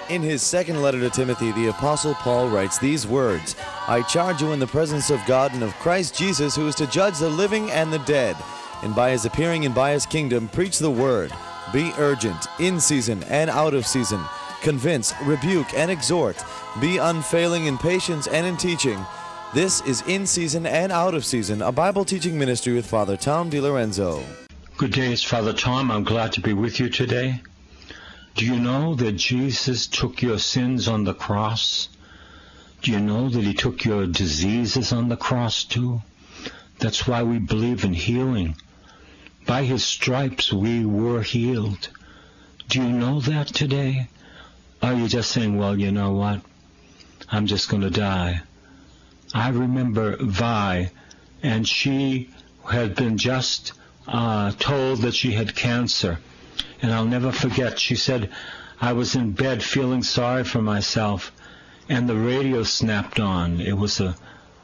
In his second letter to Timothy, the Apostle Paul writes these words, I charge you in the presence of God and of Christ Jesus, who is to judge the living and the dead, and by his appearing and by his kingdom, preach the word. Be urgent, in season and out of season. Convince, rebuke, and exhort. Be unfailing in patience and in teaching. This is In Season and Out of Season, a Bible teaching ministry with Father Tom DiLorenzo. Good day, it's Father Tom. I'm glad to be with you today. Do you know that Jesus took your sins on the cross? Do you know that he took your diseases on the cross too? That's why we believe in healing. By his stripes we were healed. Do you know that today? Or are you just saying, well, you know what? I'm just going to die. I remember Vi, and she had been just told that she had cancer. And I'll never forget, she said, I was in bed feeling sorry for myself, and the radio snapped on. It was an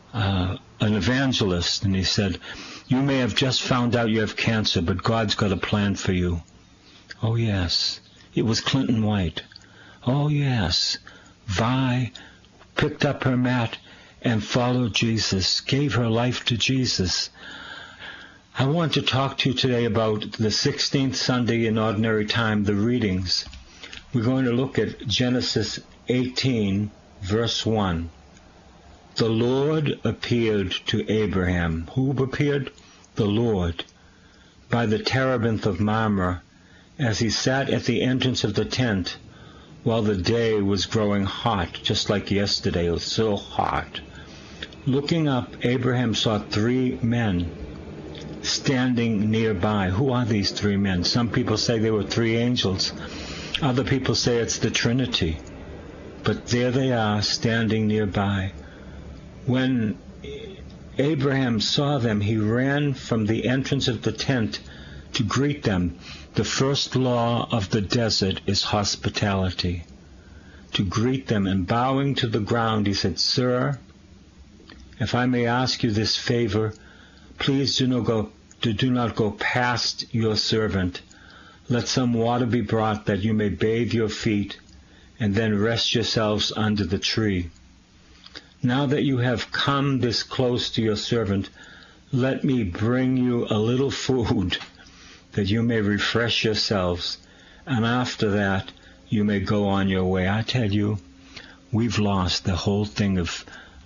evangelist, and he said, you may have just found out you have cancer, but God's got a plan for you. Oh, yes. It was Clinton White. Oh, yes. Vi picked up her mat and followed Jesus, gave her life to Jesus. I want to talk to you today about the 16th Sunday in Ordinary Time, the readings. We're going to look at Genesis 18, verse 1. The Lord appeared to Abraham. Who appeared? The Lord. By the terebinth of Mamre, as he sat at the entrance of the tent, while the day was growing hot, just like yesterday. It was so hot. Looking up, Abraham saw three men standing nearby. Who are these three men? Some people say they were three angels. Other people say it's the Trinity. But there they are, standing nearby. When Abraham saw them, he ran from the entrance of the tent to greet them. The first law of the desert is hospitality. To greet them, and bowing to the ground, he said, Sir, if I may ask you this favor, please do not go past your servant. Let some water be brought that you may bathe your feet, and then rest yourselves under the tree. Now that you have come this close to your servant, let me bring you a little food, that you may refresh yourselves, and after that you may go on your way. I tell you, we've lost the whole thing of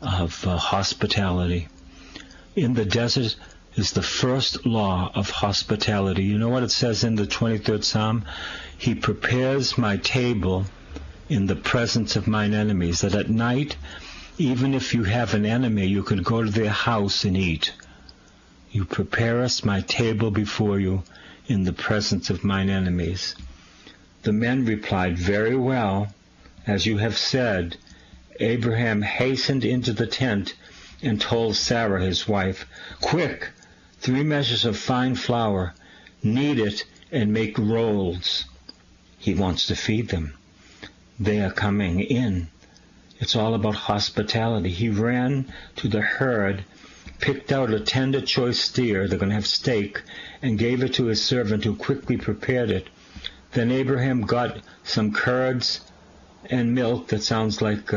hospitality. In the desert is the first law of hospitality. You know what it says in the 23rd Psalm? He prepares my table in the presence of mine enemies. That at night, even if you have an enemy, you can go to their house and eat. You prepare us my table before you in the presence of mine enemies. The men replied, Very well, as you have said. Abraham hastened into the tent and told Sarah, his wife, Quick, 3 measures of fine flour, knead it and make rolls. He wants to feed them. They are coming in. It's all about hospitality. He ran to the herd, picked out a tender choice steer, they're going to have steak, and gave it to his servant, who quickly prepared it. Then Abraham got some curds and milk, that sounds like,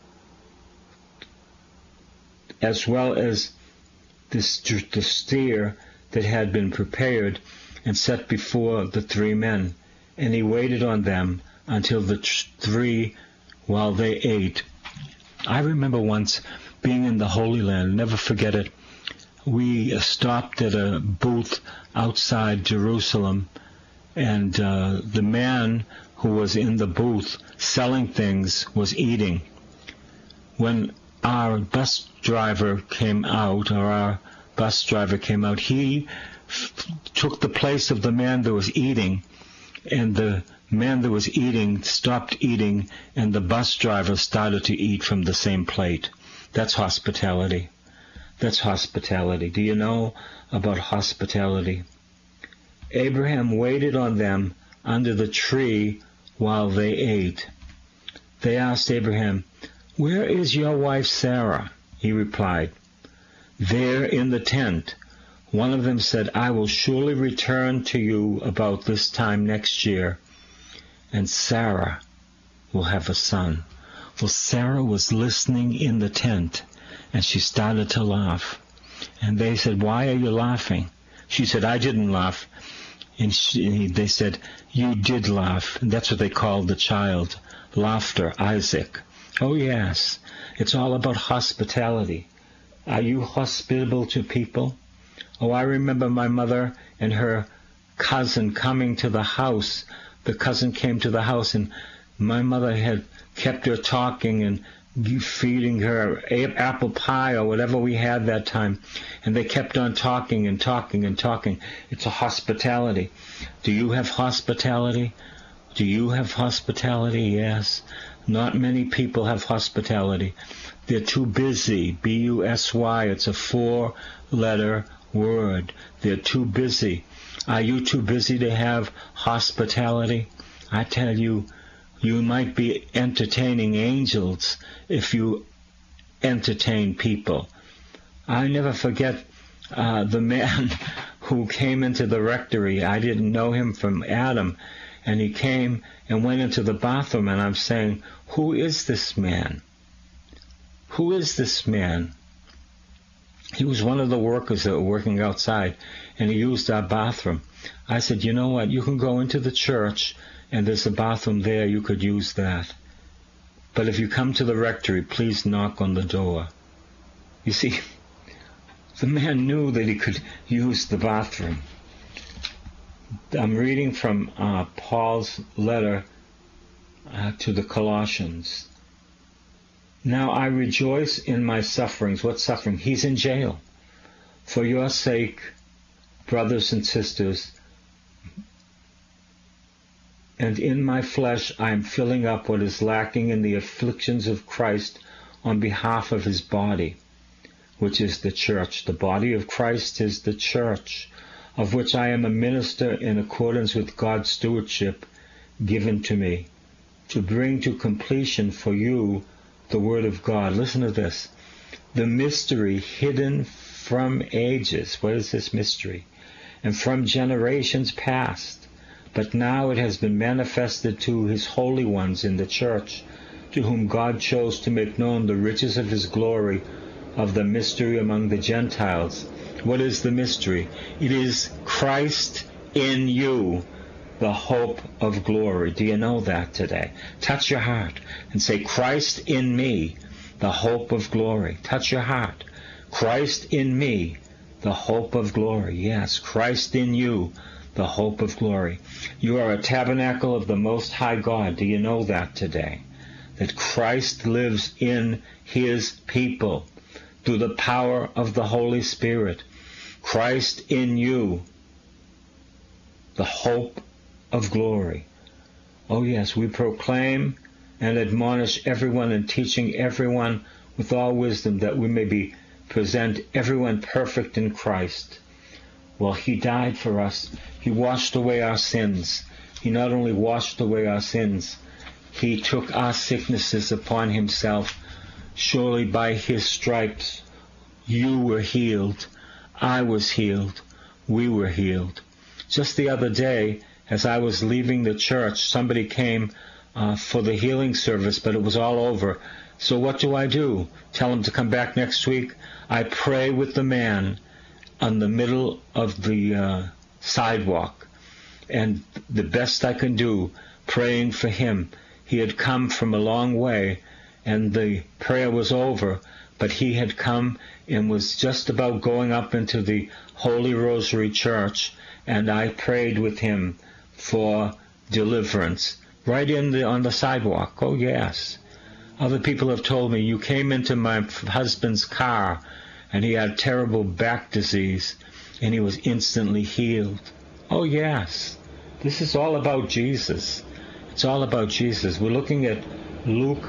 as well as the steer that had been prepared, and set before the 3 men. And he waited on them until the 3, while they ate. I remember once being in the Holy Land, never forget it. We stopped at a booth outside Jerusalem, and the man who was in the booth selling things was eating. When our bus driver came out, he took the place of the man that was eating, and the man that was eating stopped eating, and the bus driver started to eat from the same plate. That's hospitality. That's hospitality. Do you know about hospitality? Abraham waited on them under the tree while they ate. They asked Abraham, Where is your wife Sarah? He replied, There in the tent. One of them said, I will surely return to you about this time next year. And Sarah will have a son. Well, Sarah was listening in the tent, and she started to laugh. And they said, "Why are you laughing?" She said, "I didn't laugh." And they said, "You did laugh." And that's what they called the child. Laughter, Isaac. Oh yes, it's all about hospitality. Are you hospitable to people? Oh, I remember my mother and her cousin coming to the house. The cousin came to the house, and my mother had kept her talking and feeding her apple pie or whatever we had that time. And they kept on talking and talking and talking. It's a hospitality. Do you have hospitality? Do you have hospitality? Yes. Not many people have hospitality. They're too busy. B-U-S-Y. It's a 4-letter word. They're too busy. Are you too busy to have hospitality? I tell you, you might be entertaining angels if you entertain people. I never forget the man who came into the rectory. I didn't know him from Adam. And he came and went into the bathroom, and I'm saying, who is this man? Who is this man? He was one of the workers that were working outside, and he used our bathroom. I said, "You know what? You can go into the church, and there's a bathroom there. You could use that. But if you come to the rectory, please knock on the door." You see, the man knew that he could use the bathroom. I'm reading from Paul's letter to the Colossians. "Now I rejoice in my sufferings." What suffering? He's in jail. "For your sake, brothers and sisters, and in my flesh I am filling up what is lacking in the afflictions of Christ on behalf of his body, which is the church." The body of Christ is the church, of which I am a minister in accordance with God's stewardship given to me, to bring to completion for you the word of God. Listen to this. "The mystery hidden from ages." What is this mystery? "And from generations past. But now it has been manifested to his holy ones in the church, to whom God chose to make known the riches of his glory of the mystery among the Gentiles." What is the mystery? It is Christ in you, the hope of glory. Do you know that today? Touch your heart and say, "Christ in me, the hope of glory." Touch your heart. Christ in me, the hope of glory. Yes, Christ in you, the hope of glory. You are a tabernacle of the Most High God. Do you know that today? That Christ lives in his people through the power of the Holy Spirit. Christ in you, the hope of glory. Oh yes, we proclaim and admonish everyone and teaching everyone with all wisdom, that we may present everyone perfect in Christ. Well, he died for us. He washed away our sins. He not only washed away our sins, he took our sicknesses upon himself. Surely by his stripes you were healed. I was healed. We were healed. Just the other day, as I was leaving the church, somebody came for the healing service, but it was all over. So what do? Tell him to come back next week? I pray with the man on the middle of the sidewalk. And the best I can do, praying for him. He had come from a long way, and the prayer was over, but he had come and was just about going up into the Holy Rosary Church, and I prayed with him for deliverance right on the sidewalk. Oh yes. Other people have told me, "You came into my husband's car and he had terrible back disease and he was instantly healed." Oh yes. This is all about Jesus. It's all about Jesus. We're looking at Luke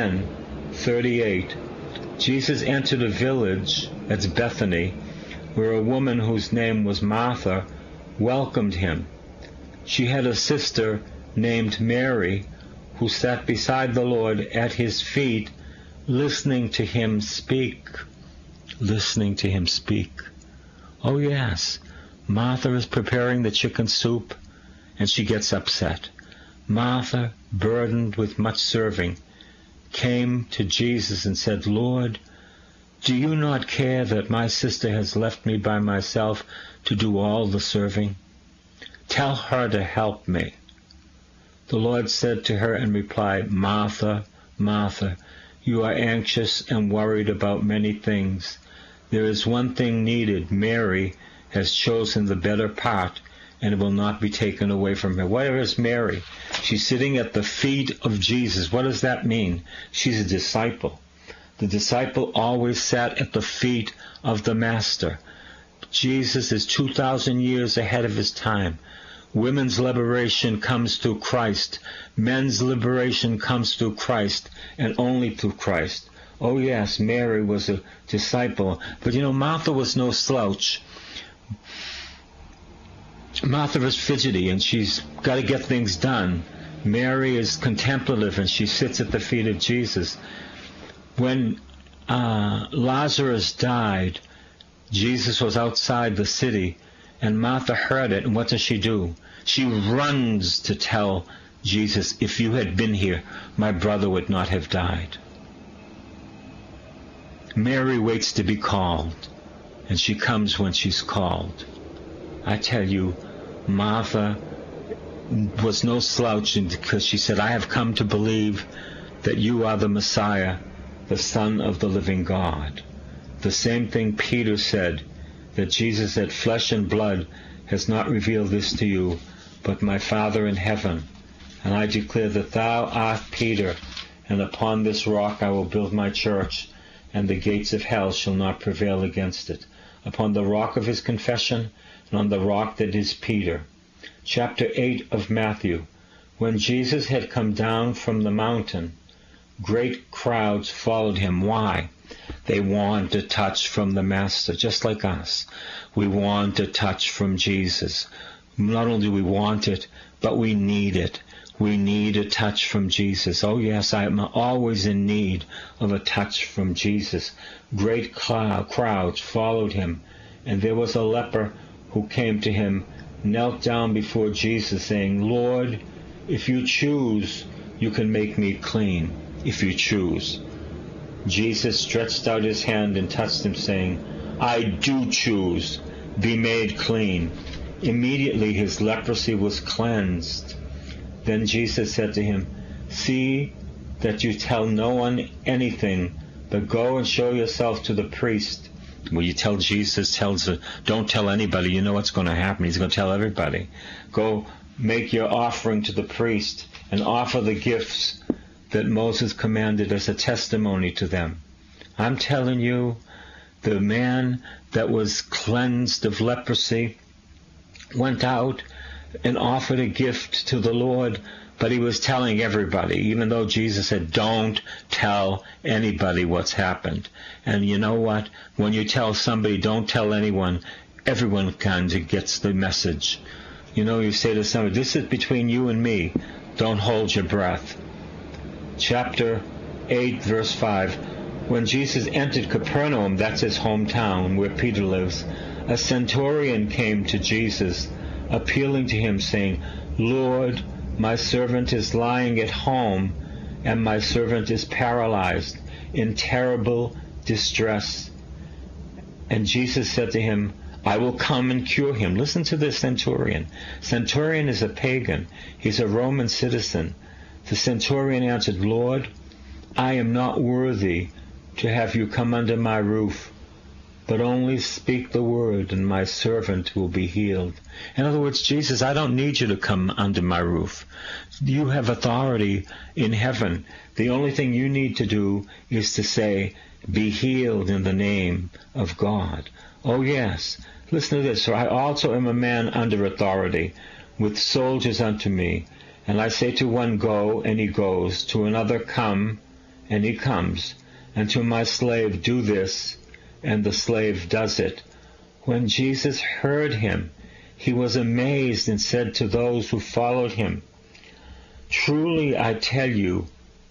10:38. Jesus entered a village, that's Bethany, where a woman whose name was Martha welcomed him. She had a sister named Mary, who sat beside the Lord at his feet, listening to him speak. Listening to him speak. Oh yes, Martha is preparing the chicken soup, and she gets upset. Martha, burdened with much serving, came to Jesus and said, "Lord, do you not care that my sister has left me by myself to do all the serving? Tell her to help me." The Lord said to her in reply, "Martha, Martha, you are anxious and worried about many things. There is one thing needed. Mary has chosen the better part, and it will not be taken away from her." Where is Mary? She's sitting at the feet of Jesus. What does that mean? She's a disciple. The disciple always sat at the feet of the Master. Jesus is 2,000 years ahead of his time. Women's liberation comes through Christ. Men's liberation comes through Christ, and only through Christ. Oh yes, Mary was a disciple. But Martha was no slouch. Martha is fidgety, and she's got to get things done. Mary is contemplative, and she sits at the feet of Jesus. When Lazarus died, Jesus was outside the city, and Martha heard it, and what does she do? She runs to tell Jesus, "If you had been here, my brother would not have died." Mary waits to be called, and she comes when she's called. I tell you, Martha was no slouch because she said, "I have come to believe that you are the Messiah, the Son of the living God." The same thing Peter said, that Jesus said, "Flesh and blood has not revealed this to you, but my Father in heaven. And I declare that thou art Peter, and upon this rock I will build my church, and the gates of hell shall not prevail against it." Upon the rock of his confession, and on the rock that is Peter. Chapter 8 of Matthew. When Jesus had come down from the mountain, great crowds followed him. Why? They want a touch from the Master, just like us. We want a touch from Jesus. Not only do we want it, but we need it. We need a touch from Jesus. Oh yes, I am always in need of a touch from Jesus. Great crowds followed him, and there was a leper who came to him, knelt down before Jesus, saying, "Lord, if you choose, you can make me clean, if you choose." Jesus stretched out his hand and touched him, saying, "I do choose, be made clean." Immediately his leprosy was cleansed. Then Jesus said to him, "See that you tell no one anything, but go and show yourself to the priest." Well, you tell Jesus, don't tell anybody. You know what's going to happen. He's going to tell everybody. Go make your offering to the priest and offer the gifts that Moses commanded as a testimony to them. I'm telling you, the man that was cleansed of leprosy went out and offered a gift to the Lord, but he was telling everybody, even though Jesus said, "Don't tell anybody what's happened." And you know what? When you tell somebody, "Don't tell anyone," everyone kind of gets the message. You say to somebody, "This is between you and me. Don't hold your breath." Chapter 8, verse 5. When Jesus entered Capernaum, that's his hometown where Peter lives, a centurion came to Jesus, appealing to him, saying, "Lord, my servant is lying at home, and my servant is paralyzed, in terrible distress." And Jesus said to him, "I will come and cure him." Listen to this centurion. Centurion is a pagan. He's a Roman citizen. The centurion answered, "Lord, I am not worthy to have you come under my roof, but only speak the word, and my servant will be healed." In other words, Jesus, I don't need you to come under my roof. You have authority in heaven. The only thing you need to do is to say, "Be healed in the name of God." Oh yes, listen to this. "For I also am a man under authority, with soldiers unto me. And I say to one, go, and he goes, to another, come, and he comes, and to my slave, do this, and the slave does it." When Jesus heard him, he was amazed and said to those who followed him, truly I tell you,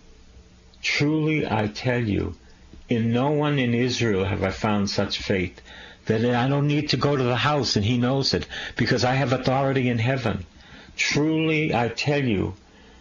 in no one in Israel have I found such faith, that I don't need to go to the house, and he knows it, because I have authority in heaven. Truly I tell you,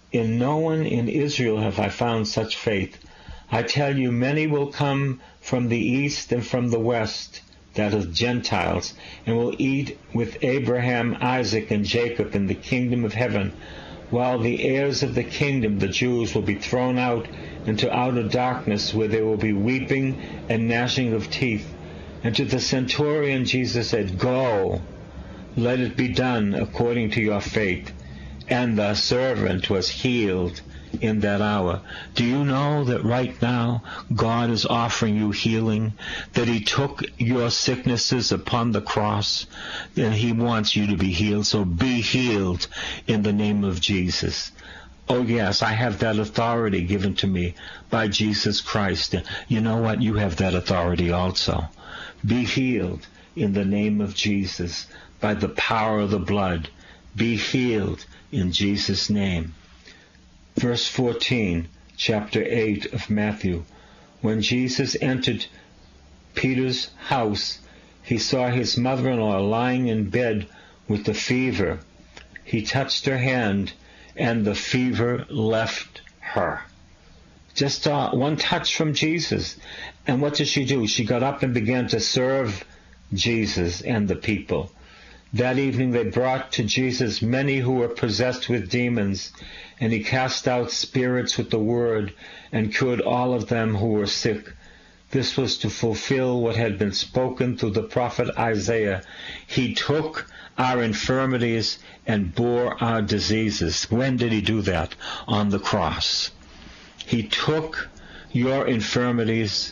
In no one in Israel have I found such faith. I tell you, many will come from the east and from the west, that is, Gentiles, and will eat with Abraham, Isaac, and Jacob in the kingdom of heaven, while the heirs of the kingdom, the Jews, will be thrown out into outer darkness, where there will be weeping and gnashing of teeth. And to the centurion Jesus said, Go, let it be done according to your faith. And the servant was healed in that hour. Do you know that right now God is offering you healing? That He took your sicknesses upon the cross, and He wants you to be healed. So be healed in the name of Jesus. Oh yes, I have that authority given to me by Jesus Christ. You know what? You have that authority also. Be healed in the name of Jesus by the power of the blood. Be healed in Jesus' name. Verse 14, chapter 8 of Matthew. When Jesus entered Peter's house, he saw his mother-in-law lying in bed with a fever. He touched her hand, and the fever left her. Just one touch from Jesus. And what did she do? She got up and began to serve Jesus and the people. That evening they brought to Jesus many who were possessed with demons, and He cast out spirits with the word and cured all of them who were sick. This was to fulfill what had been spoken through the prophet Isaiah. He took our infirmities and bore our diseases. When did He do that? On the cross. He took your infirmities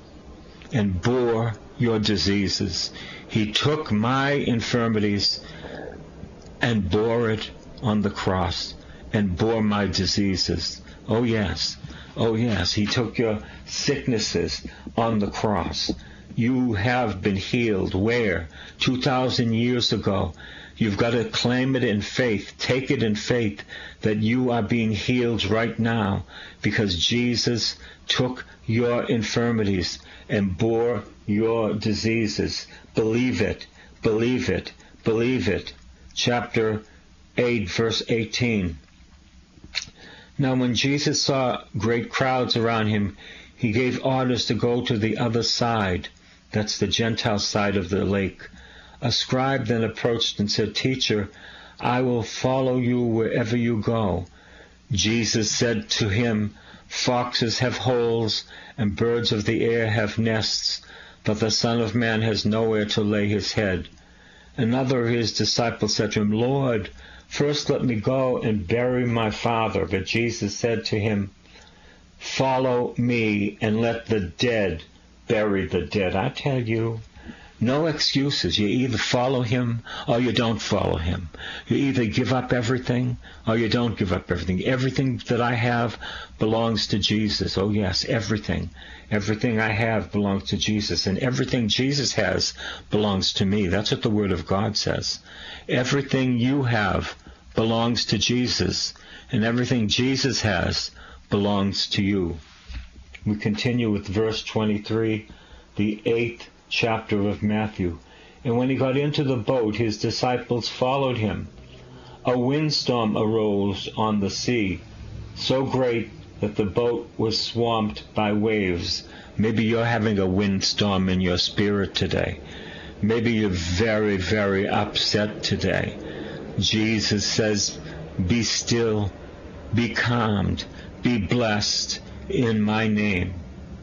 and bore your diseases. He took my infirmities and bore it on the cross and bore my diseases. Oh yes, oh yes, He took your sicknesses on the cross. You have been healed. Where? 2,000 years ago. You've got to claim it in faith. Take it in faith that you are being healed right now, because Jesus took your infirmities and bore your diseases. Believe it. Believe it. Believe it. Chapter 8, verse 18. Now when Jesus saw great crowds around Him, He gave orders to go to the other side. That's the Gentile side of the lake. A scribe then approached and said, Teacher, I will follow you wherever you go. Jesus said to him, Foxes have holes, and birds of the air have nests, but the Son of Man has nowhere to lay His head. Another of His disciples said to Him, Lord, first let me go and bury my father. But Jesus said to him, Follow me, and let the dead bury the dead. I tell you, no excuses. You either follow Him or you don't follow Him. You either give up everything or you don't give up everything. Everything that I have belongs to Jesus. Oh yes, everything. Everything I have belongs to Jesus. And everything Jesus has belongs to me. That's what the Word of God says. Everything you have belongs to Jesus. And everything Jesus has belongs to you. We continue with verse 23, the 8th chapter of Matthew. And when He got into the boat, His disciples followed Him. A windstorm arose on the sea, so great that the boat was swamped by waves. Maybe you're having a windstorm in your spirit today. Maybe you're very, very upset today. Jesus says, be still, be calmed, be blessed in my name.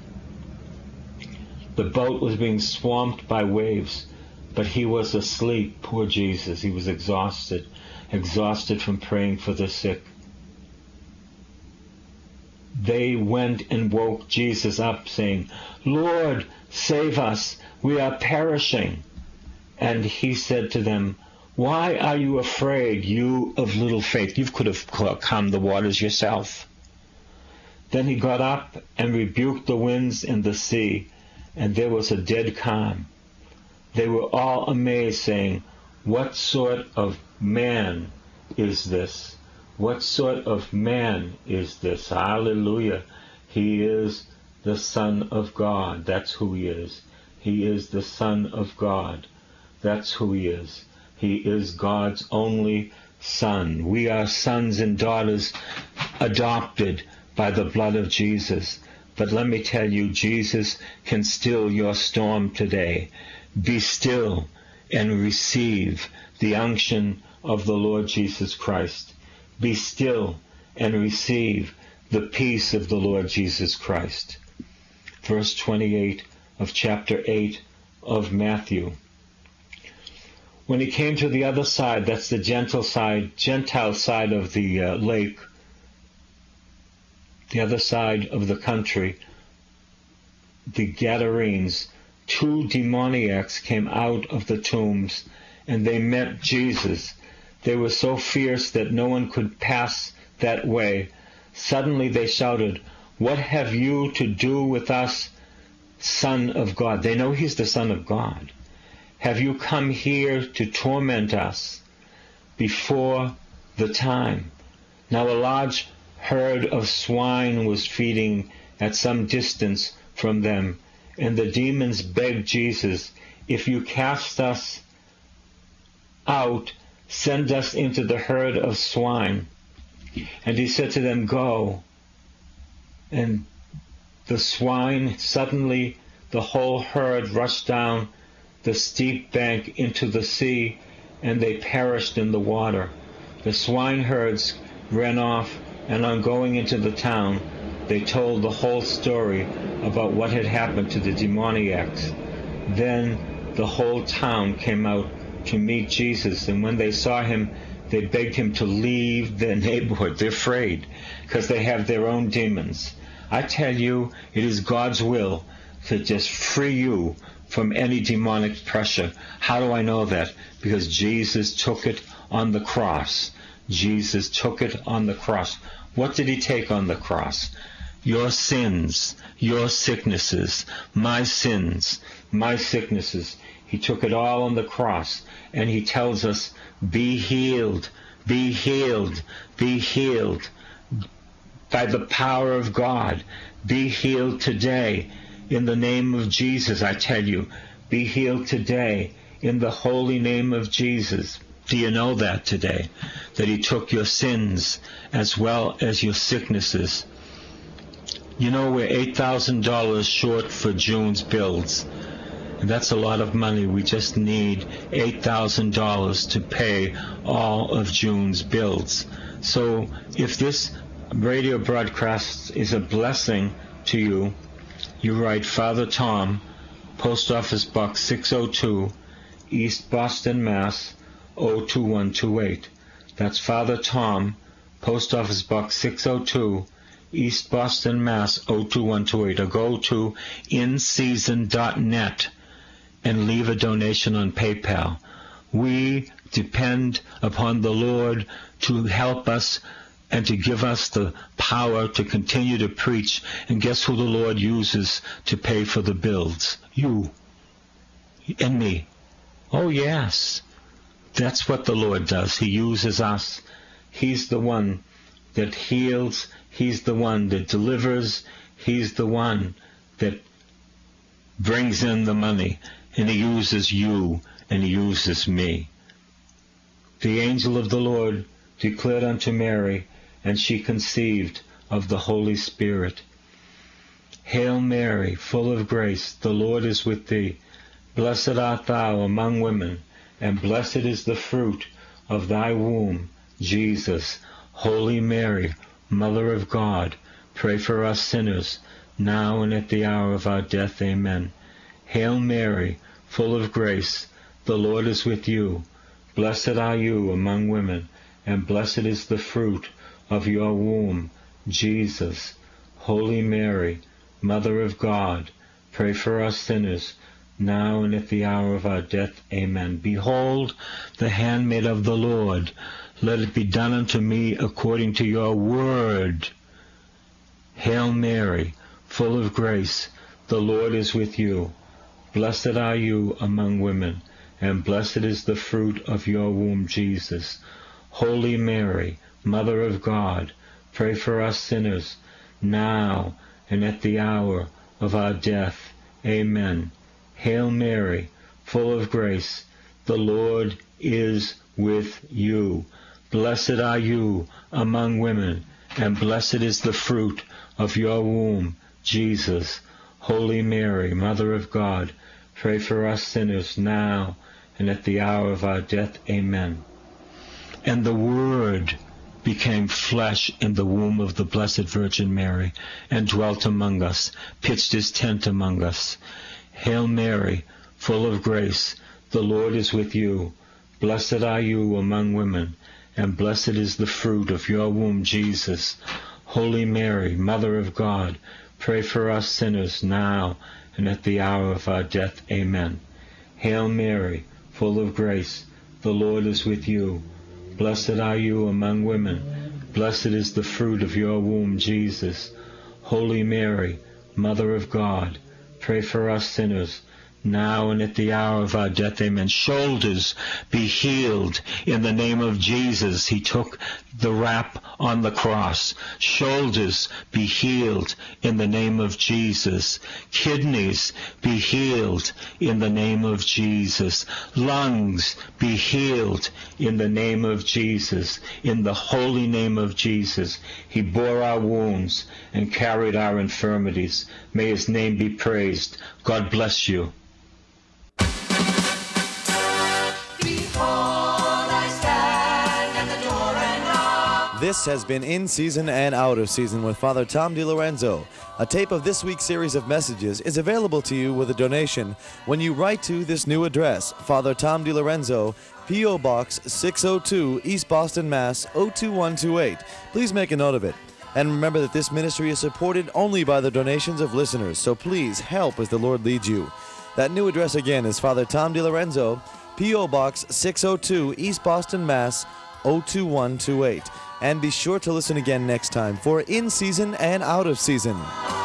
The boat was being swamped by waves, but He was asleep. Poor Jesus. He was exhausted from praying for the sick. They went and woke Jesus up, saying, Lord, save us, we are perishing. And He said to them, why are you afraid, you of little faith? You could have calmed the waters yourself. Then He got up and rebuked the winds and the sea, and there was a dead calm. They were all amazed, saying, what sort of man is this? What sort of man is this? Hallelujah. He is the Son of God. That's who He is. He is the Son of God. That's who He is. He is God's only Son. We are sons and daughters adopted by the blood of Jesus. But let me tell you, Jesus can still your storm today. Be still and receive the unction of the Lord Jesus Christ. Be still and receive the peace of the Lord Jesus Christ. Verse 28 of chapter 8 of Matthew. When he came to the other side, that's the Gentile side of the lake, the other side of the country, the Gadarenes, 2 demoniacs came out of the tombs, and they met Jesus. They were so fierce that no one could pass that way. Suddenly they shouted, "What have you to do with us, Son of God?" They know he's the Son of God. "Have you come here to torment us before the time?" Now a large herd of swine was feeding at some distance from them, and the demons begged Jesus, "If you cast us out, send us into the herd of swine." And he said to them, "Go." And the swine, suddenly the whole herd rushed down the steep bank into the sea, and they perished in the water. The swineherds ran off, and on going into the town, they told the whole story about what had happened to the demoniacs. Then the whole town came out to meet Jesus, and when they saw him, they begged him to leave their neighborhood. They're afraid because they have their own demons. I tell you, it is God's will to just free you from any demonic pressure. How do I know that? Because Jesus took it on the cross. Jesus took it on the cross. What did he take on the cross? Your sins, your sicknesses, my sins, my sicknesses. He took it all on the cross, and he tells us, be healed, be healed, be healed by the power of God. Be healed today in the name of Jesus, I tell you. Be healed today in the holy name of Jesus. Do you know that today? That he took your sins as well as your sicknesses. You know, we're $8,000 short for June's bills. And that's a lot of money. We just need $8,000 to pay all of June's bills. So if this radio broadcast is a blessing to you, you write Father Tom, Post Office Box 602, East Boston, Mass. 02128. That's Father Tom, Post Office Box 602, East Boston, Mass. 02128. Or go to inseason.net and leave a donation on PayPal. We depend upon the Lord to help us and to give us the power to continue to preach. And guess who the Lord uses to pay for the bills? You and me. Oh, yes. That's what the Lord does. He uses us. He's the one that heals. He's the one that delivers. He's the one that brings in the money. And he uses you, and he uses me. The angel of the Lord declared unto Mary, and she conceived of the Holy Spirit. Hail Mary, full of grace, the Lord is with thee. Blessed art thou among women, and blessed is the fruit of thy womb, Jesus. Holy Mary, Mother of God, pray for us sinners, now and at the hour of our death. Amen. Hail Mary, full of grace, the Lord is with you. Blessed are you among women, and blessed is the fruit of your womb, Jesus. Holy Mary, Mother of God, pray for us sinners, now and at the hour of our death. Amen. Behold, the handmaid of the Lord. Let it be done unto me according to your word. Hail Mary, full of grace, the Lord is with you. Blessed are you among women, and blessed is the fruit of your womb, Jesus. Holy Mary, Mother of God, pray for us sinners, now and at the hour of our death. Amen. Hail Mary, full of grace, the Lord is with you. Blessed are you among women, and blessed is the fruit of your womb, Jesus. Holy Mary, Mother of God, pray for us sinners now and at the hour of our death. Amen. And the Word became flesh in the womb of the Blessed Virgin Mary, and dwelt among us, pitched his tent among us. Hail Mary, full of grace, the Lord is with you. Blessed are you among women, and blessed is the fruit of your womb, Jesus. Holy Mary, Mother of God, pray for us sinners now and at the hour of our death. Amen. Hail Mary, full of grace, the Lord is with you. Blessed are you among women. Blessed is the fruit of your womb, Jesus. Holy Mary, Mother of God, pray for us sinners, now and at the hour of our death. Amen. Shoulders, be healed in the name of Jesus. He took the rap on the cross. Shoulders, be healed in the name of Jesus. Kidneys, be healed in the name of Jesus. Lungs, be healed in the name of Jesus. In the holy name of Jesus. He bore our wounds and carried our infirmities. May his name be praised. God bless you. This has been In Season and Out of Season with Father Tom DiLorenzo. A tape of this week's series of messages is available to you with a donation when you write to this new address, Father Tom DiLorenzo, P.O. Box 602, East Boston, Mass. 02128. Please make a note of it. And remember that this ministry is supported only by the donations of listeners, so please help as the Lord leads you. That new address again is Father Tom DiLorenzo, P.O. Box 602, East Boston, Mass. 02128. And be sure to listen again next time for In Season and Out of Season.